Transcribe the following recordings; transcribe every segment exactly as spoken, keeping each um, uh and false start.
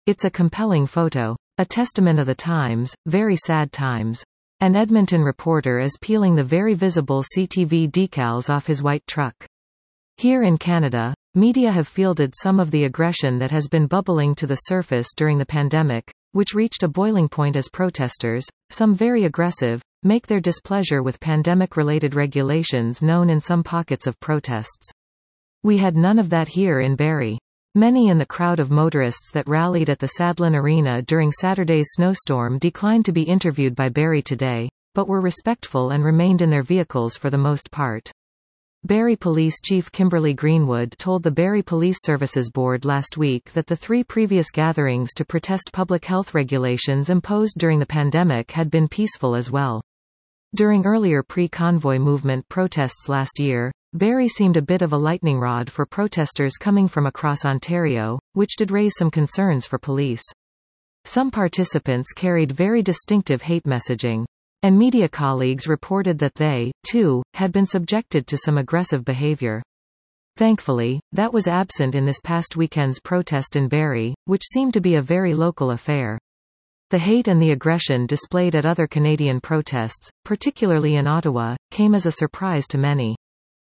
It's a compelling photo. A testament of the times, very sad times. An Edmonton reporter is peeling the very visible C T V decals off his white truck. Here in Canada, media have fielded some of the aggression that has been bubbling to the surface during the pandemic, which reached a boiling point as protesters, some very aggressive, make their displeasure with pandemic-related regulations known in some pockets of protests. We had none of that here in Barrie. Many in the crowd of motorists that rallied at the Sadlon Arena during Saturday's snowstorm declined to be interviewed by Barrie Today, but were respectful and remained in their vehicles for the most part. Barrie Police Chief Kimberly Greenwood told the Barrie Police Services Board last week that the three previous gatherings to protest public health regulations imposed during the pandemic had been peaceful as well. During earlier pre-convoy movement protests last year, Barrie seemed a bit of a lightning rod for protesters coming from across Ontario, which did raise some concerns for police. Some participants carried very distinctive hate messaging, and media colleagues reported that they, too, had been subjected to some aggressive behavior. Thankfully, that was absent in this past weekend's protest in Barrie, which seemed to be a very local affair. The hate and the aggression displayed at other Canadian protests, particularly in Ottawa, came as a surprise to many.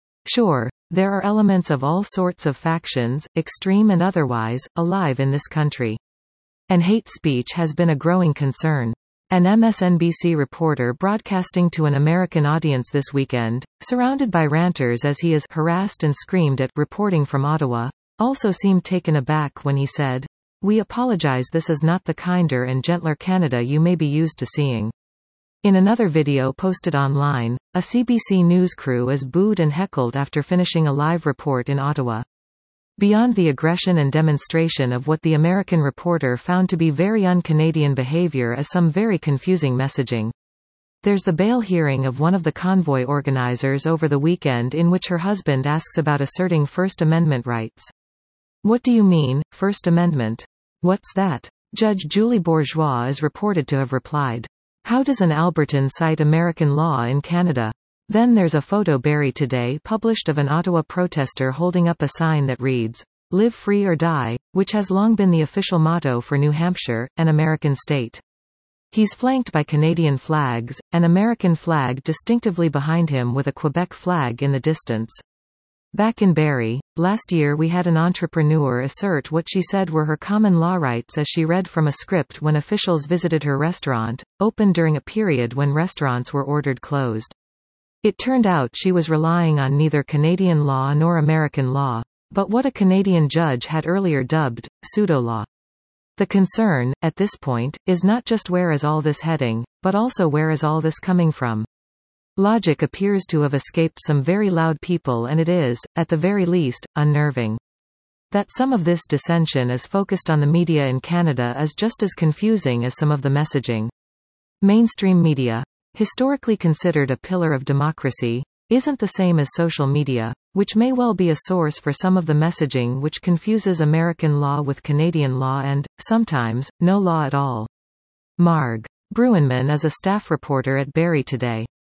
Sure, there are elements of all sorts of factions, extreme and otherwise, alive in this country. And hate speech has been a growing concern. An M S N B C reporter broadcasting to an American audience this weekend, surrounded by ranters as he is harassed and screamed at reporting from Ottawa, also seemed taken aback when he said, "We apologize, this is not the kinder and gentler Canada you may be used to seeing." In another video posted online, a C B C News crew is booed and heckled after finishing a live report in Ottawa. Beyond the aggression and demonstration of what the American reporter found to be very un-Canadian behavior is some very confusing messaging. There's the bail hearing of one of the convoy organizers over the weekend in which her husband asks about asserting First Amendment rights. "What do you mean, First Amendment? What's that?" Judge Julie Bourgeois is reported to have replied. "How does an Albertan cite American law in Canada?" Then there's a photo Barrie Today published of an Ottawa protester holding up a sign that reads, "Live free or die," which has long been the official motto for New Hampshire, an American state. He's flanked by Canadian flags, an American flag distinctively behind him with a Quebec flag in the distance. Back in Barrie, last year we had an entrepreneur assert what she said were her common law rights as she read from a script when officials visited her restaurant, opened during a period when restaurants were ordered closed. It turned out she was relying on neither Canadian law nor American law, but what a Canadian judge had earlier dubbed pseudo-law. The concern, at this point, is not just where is all this heading, but also where is all this coming from. Logic appears to have escaped some very loud people, and it is, at the very least, unnerving. That some of this dissension is focused on the media in Canada is just as confusing as some of the messaging. Mainstream media, historically considered a pillar of democracy, isn't the same as social media, which may well be a source for some of the messaging which confuses American law with Canadian law and, sometimes, no law at all. Marg Bruinman is a staff reporter at Barrie Today.